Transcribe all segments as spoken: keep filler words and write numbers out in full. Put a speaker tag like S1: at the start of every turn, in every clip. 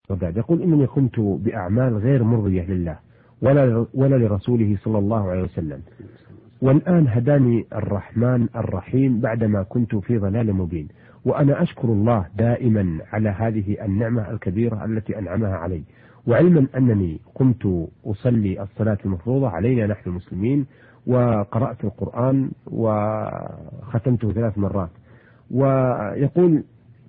S1: وبعد يقول إنني قمت بأعمال غير مرضية لله ولا, ولا لرسوله صلى الله عليه وسلم، والآن هداني الرحمن الرحيم بعدما كنت في ضلال مبين، وأنا أشكر الله دائما على هذه النعمة الكبيرة التي أنعمها علي، وعلما أنني قمت أصلي الصلاة المفروضة علينا نحن المسلمين، وقرأت القرآن وختمته ثلاث مرات. ويقول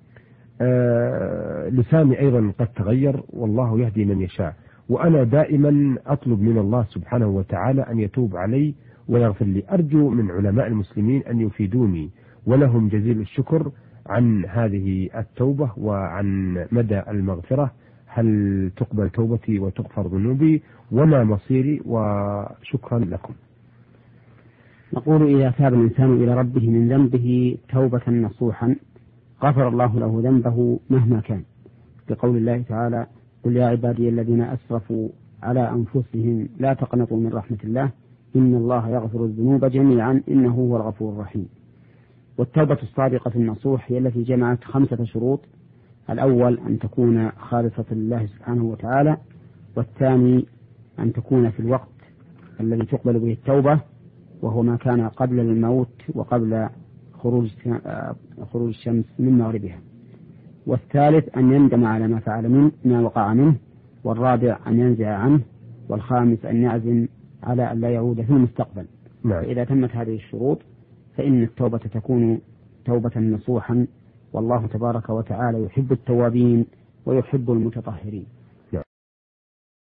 S1: آه لساني أيضا قد تغير والله يهدي من يشاء، وأنا دائما أطلب من الله سبحانه وتعالى أن يتوب علي ويغفر لي. أرجو من علماء المسلمين أن يفيدوني، ولهم جزيل الشكر عن هذه التوبة وعن مدى المغفرة. هل تقبل توبتي وتغفر ذنوبي وما مصيري؟ وشكرا لكم.
S2: نقول إذا تاب الإنسان إلى ربه من ذنبه توبة نصوحا غفر الله له ذنبه مهما كان، بقول الله تعالى: قل يا عبادي الذين أسرفوا على أنفسهم لا تقنطوا من رحمة الله إن الله يغفر الذنوب جميعا إنه هو الغفور الرحيم. والتوبة الصادقة النصوح هي التي جمعت خمسة شروط: الأول أن تكون خالصة لله سبحانه وتعالى، والثاني أن تكون في الوقت الذي تقبل به التوبة وهو ما كان قبل الموت وقبل خروج خروج الشمس من مغربها، والثالث أن يندم على ما فعل منه ما وقع منه، والرابع أن ينزع عنه، والخامس أن يعزم على أن لا يعود في المستقبل. فإذا تمت هذه الشروط فإن التوبة تكون توبة نصوحا، والله تبارك وتعالى يحب التوابين ويحب المتطهرين.